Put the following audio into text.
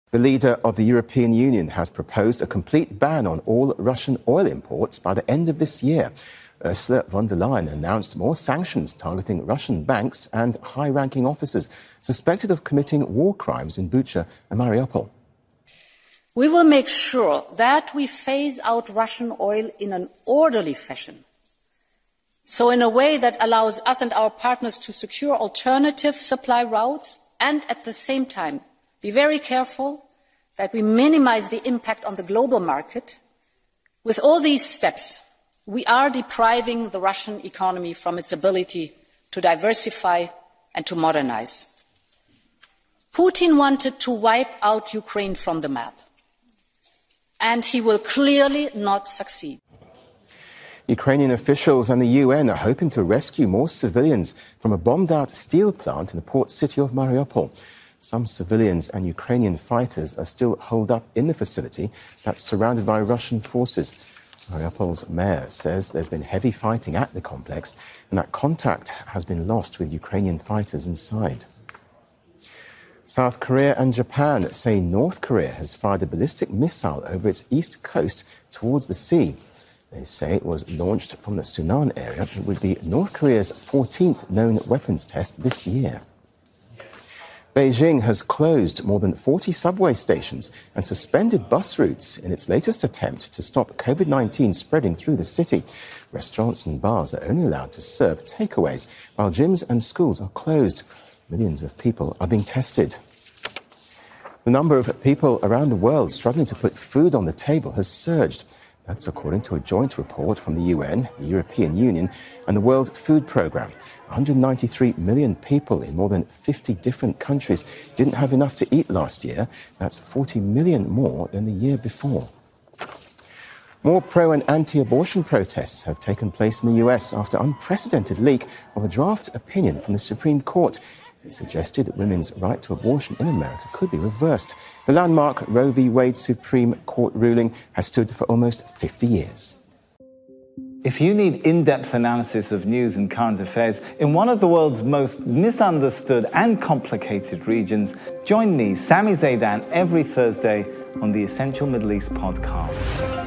The leader of the European Union has proposed a complete ban on all Russian oil imports by the end of this year. Ursula von der Leyen announced more sanctions targeting Russian banks and high-ranking officers suspected of committing war crimes in Bucha and Mariupol. We will make sure that we phase out Russian oil in an orderly fashion, so in a way that allows us and our partners to secure alternative supply routes and at the same time be very careful that we minimise the impact on the global market. With all these steps, we are depriving the Russian economy from its ability to diversify and to modernise. Putin wanted to wipe out Ukraine from the map, and he will clearly not succeed. Ukrainian officials and the UN are hoping to rescue more civilians from a bombed-out steel plant in the port city of Mariupol. Some civilians and Ukrainian fighters are still holed up in the facility that's surrounded by Russian forces. Mariupol's mayor says there's been heavy fighting at the complex and that contact has been lost with Ukrainian fighters inside. South Korea and Japan say North Korea has fired a ballistic missile over its east coast towards the sea. They say it was launched from the Sunan area. It would be North Korea's 14th known weapons test this year. Beijing has closed more than 40 subway stations and suspended bus routes in its latest attempt to stop COVID-19 spreading through the city. Restaurants and bars are only allowed to serve takeaways, while gyms and schools are closed. Millions of people are being tested. The number of people around the world struggling to put food on the table has surged. That's according to a joint report from the UN, the European Union and the World Food Programme. 193 million people in more than 50 different countries didn't have enough to eat last year. That's 40 million more than the year before. More pro- and anti-abortion protests have taken place in the US after unprecedented leak of a draft opinion from the Supreme Court. It suggested that women's right to abortion in America could be reversed. The landmark Roe v. Wade Supreme Court ruling has stood for almost 50 years. If you need in-depth analysis of news and current affairs in one of the world's most misunderstood and complicated regions, join me, Sami Zeidan, every Thursday on the Essential Middle East podcast.